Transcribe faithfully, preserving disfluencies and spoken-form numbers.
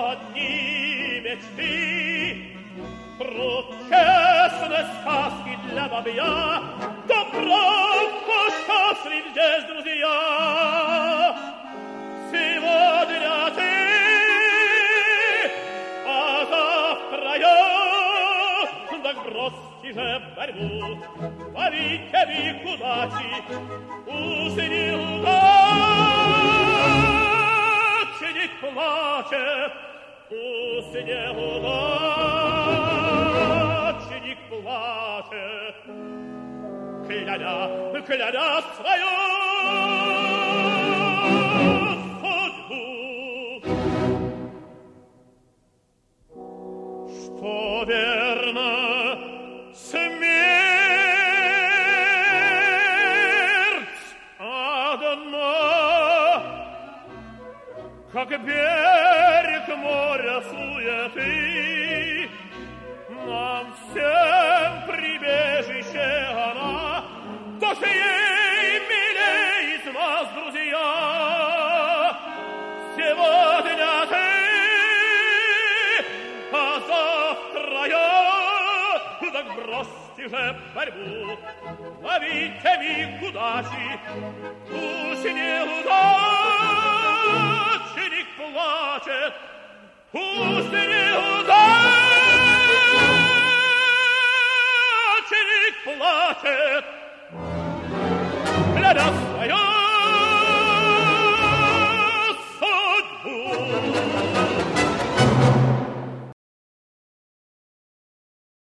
одни мечты про честные сказки для бабья, то правда счастлив здесь, друзья. Сегодня ты, а завтра я, так бросьте же борьбу, ловите век удачи, усни удачи, плачет, усни удачи, плачет, кляня, кляня свою судьбу. Что верно, смерть одна, как берег моря суеты, нам всем прибежище она, кто же ей милей из нас, друзья. Сегодня ты, а завтра я, так бросьте же борьбу, ловите миг удачи, пусть не удачник плачет, пусть не удачник